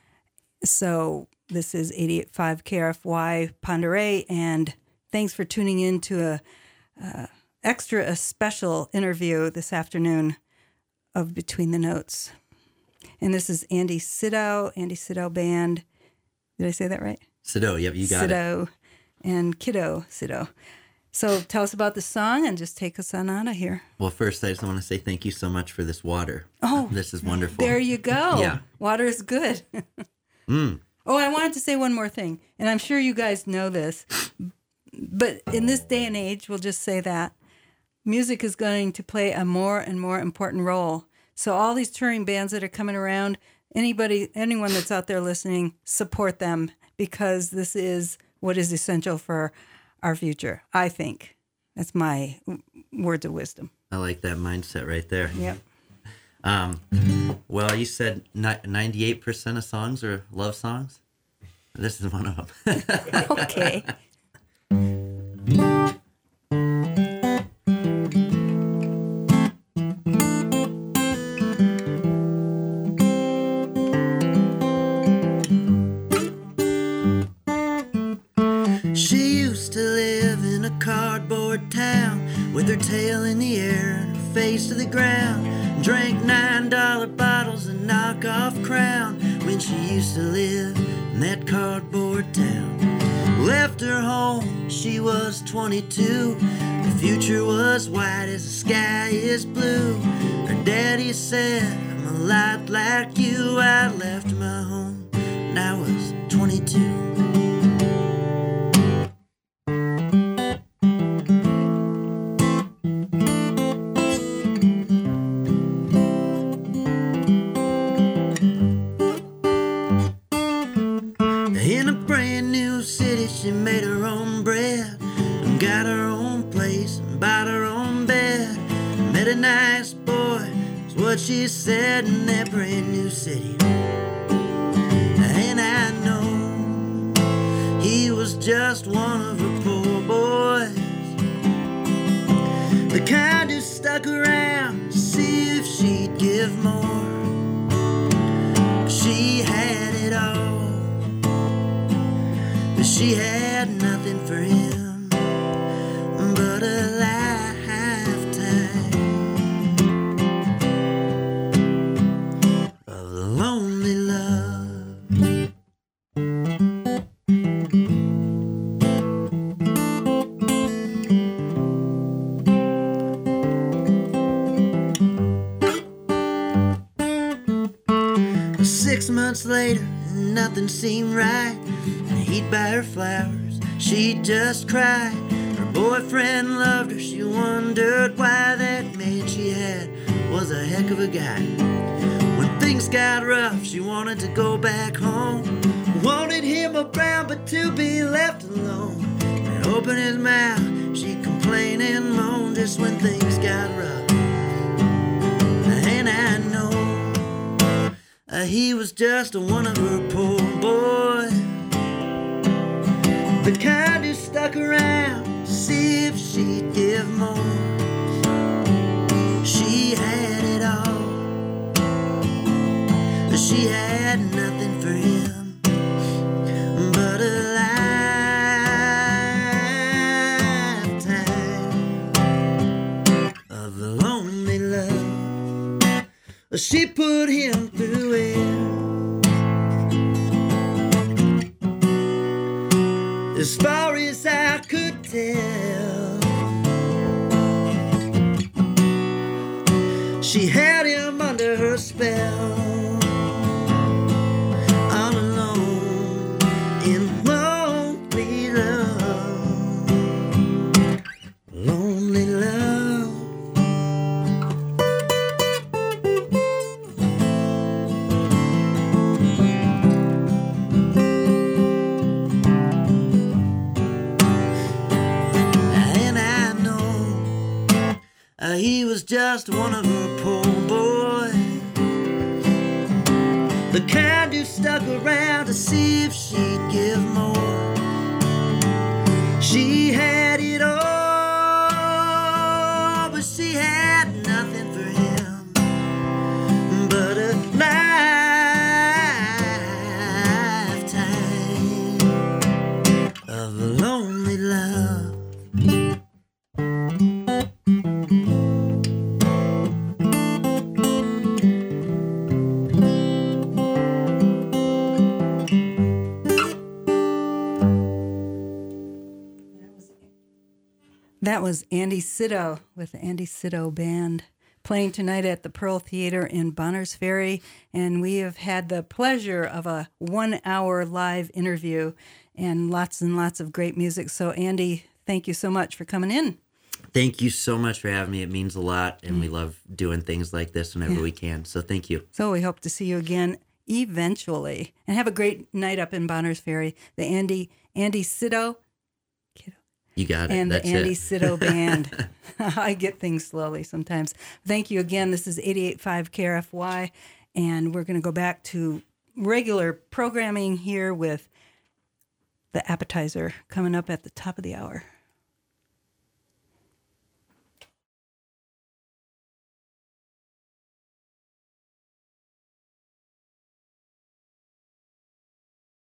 so this is eighty-eight point five K R F Y Ponderay, and thanks for tuning in to a, a extra a special interview this afternoon of Between the Notes. And this is Andy Sidow, Andy Sidow Band. Did I say that right? Sido, yep, you got it. Sidow and Kiddo Sidow. So tell us about the song and just take us on out of here. Well, first, I just want to say thank you so much for this water. Oh, This is wonderful. There you go. Yeah. Water is good. Mm. Oh, I wanted to say one more thing, and I'm sure you guys know this, but in this day and age, we'll just say that music is going to play a more and more important role. So all these touring bands that are coming around, anybody, anyone that's out there listening, support them, because this is what is essential for our future, I think. That's my words of wisdom. I like that mindset right there. Yep. Um, well, you said ninety-eight percent of songs are love songs. This is one of them. Okay. She used to live in a cardboard town with her tail in the air and her face to the ground. Drank nine dollar bottles and knockoff Crown when she used to live in that cardboard town. Left her home, she was twenty-two. The future was white as the sky is blue. Her daddy said, I'm a lot like you. I left my home when I was twenty-two. In a brand new city, she made her own bread and got her own place and bought her own bed. Met a nice boy, is what she said, in that brand new city. And I know he was just one of her poor boys, the kind who stuck around to see if she'd give more. She had it all, but she had nothing for him but a lifetime of lonely love. months later, nothing seemed right. He'd buy her flowers, she'd just cry. Her boyfriend loved her, she wondered why. That man she had was a heck of a guy. When things got rough, she wanted to go back home. Wanted him around, but to be left alone. And open his mouth, she'd complain and moan just when things got rough. And I know uh, he was just one of her poor boys, the kind who stuck around to see if she'd give more. She had it all, but she had nothing for him but a lifetime of lonely love. She put him through it. As far as I could tell, she had him under her spell, all alone in lonely love, lonely love. Uh, he was just one of her poor boys, the kind who stuck around to see if she'd give more. She had it all, but she had nothing for him but a lifetime of lonely love. That was Andy Sito with the Andy Sito Band, playing tonight at the Pearl Theater in Bonners Ferry. And we have had the pleasure of a one-hour live interview and lots and lots of great music. So, Andy, thank you so much for coming in. Thank you so much for having me. It means a lot, and we love doing things like this whenever Yeah. we can. So thank you. So we hope to see you again eventually. And have a great night up in Bonners Ferry. The Andy Andy Sito You got it. and That's the Andy it. Sito Band. I get things slowly sometimes. Thank you again. This is eighty-eight point five K R F Y, and we're going to go back to regular programming here with the appetizer coming up at the top of the hour.